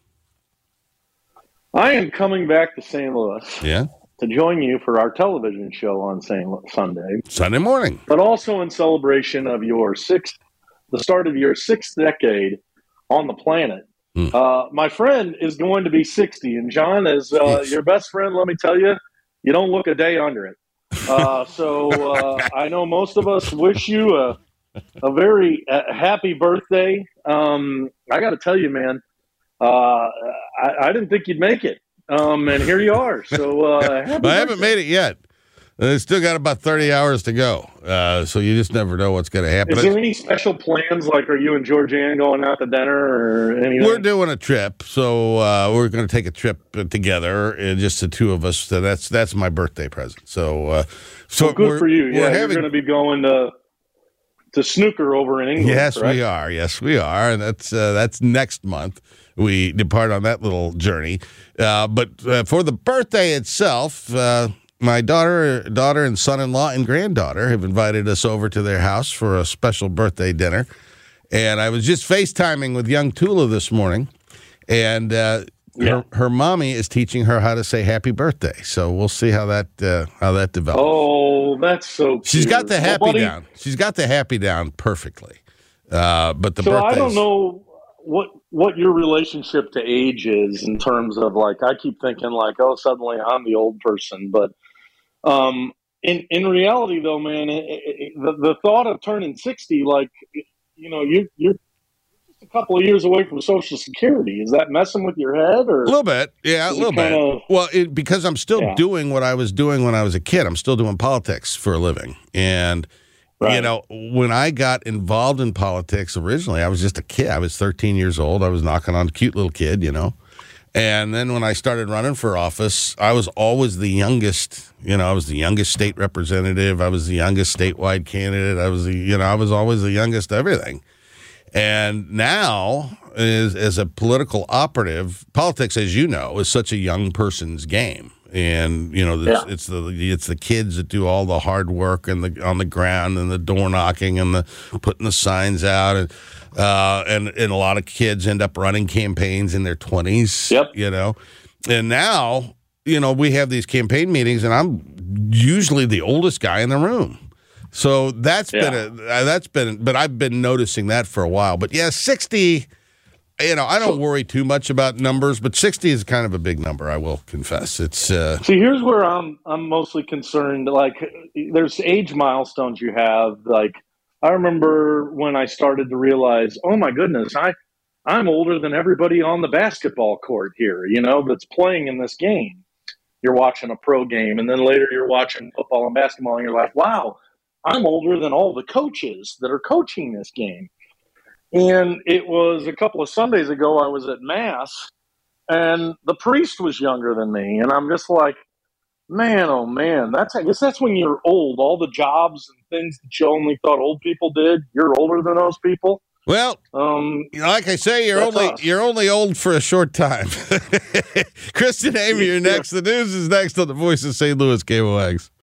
I am coming back to Saint Louis. Yeah. To join you for our television show on Sunday. Sunday morning. But also in celebration of your sixth, the start of your sixth decade on the planet. Mm. Uh, my friend is going to be sixty, and John, as uh, your best friend, let me tell you, you don't look a day under it. Uh, so uh, I know most of us wish you a, a very uh, happy birthday. Um, I got to tell you, man, uh, I, I didn't think you'd make it. Um, and here you are. So uh, but I haven't made it yet. I still got about thirty hours to go. Uh, so you just never know what's going to happen. Is there any special plans? Like, are you and Georgianne going out to dinner or anything? We're doing a trip. So uh, we're going to take a trip together, uh, just the two of us. So that's that's my birthday present. So, uh, so well, good for you. Yeah, having, you're going to be going to to snooker over in England. Yes, correct? we are. Yes, we are. And that's uh, that's next month. We depart on that little journey. Uh, but uh, for the birthday itself, uh, my daughter, daughter and son-in-law and granddaughter have invited us over to their house for a special birthday dinner. And I was just FaceTiming with young Tula this morning, and uh, yeah. her, her mommy is teaching her how to say happy birthday. So we'll see how that uh, how that develops. Oh, that's so cute. She's got the happy well, buddy, down. She's got the happy down perfectly. Uh, but the so birthdays, I don't know what what your relationship to age is in terms of, like, I keep thinking like, oh, suddenly I'm the old person, but um, in in reality though, man, it, it, the the thought of turning sixty, like, you know, you you're just a couple of years away from Social Security. Is that messing with your head? Or a little bit, yeah, a little bit. Of, well, it, because I'm still yeah. doing what I was doing when I was a kid. I'm still doing politics for a living. And, right. you know, when I got involved in politics originally, I was just a kid. I was thirteen years old. I was knocking on a cute little kid, you know. And then when I started running for office, I was always the youngest, you know, I was the youngest state representative. I was the youngest statewide candidate. I was the, you know, I was always the youngest everything. And now, as, as a political operative, politics, as you know, is such a young person's game. And, you know, it's, yeah. it's the it's the kids that do all the hard work and the on the ground and the door knocking and the putting the signs out. And, uh, and, and a lot of kids end up running campaigns in their twenties, yep. you know. And now, you know, we have these campaign meetings, and I'm usually the oldest guy in the room. So that's yeah. been a, uh, that's been, but I've been noticing that for a while. But yeah, sixty, you know, I don't worry too much about numbers, but sixty is kind of a big number, I will confess. It's uh, see, here's where I'm I'm mostly concerned. Like, there's age milestones you have. Like, I remember when I started to realize, oh my goodness, I I'm older than everybody on the basketball court here. You know, that's playing in this game. You're watching a pro game, and then later you're watching football and basketball, and you're like, wow. I'm older than all the coaches that are coaching this game. And it was a couple of Sundays ago, I was at Mass, and the priest was younger than me. And I'm just like, man, oh, man, that's I guess that's when you're old. All the jobs and things that you only thought old people did, you're older than those people. Well, um, you know, like I say, you're only us. you're only old for a short time. Kristen Amy, you're next. The news is next on the Voice of Saint Louis, K M O X.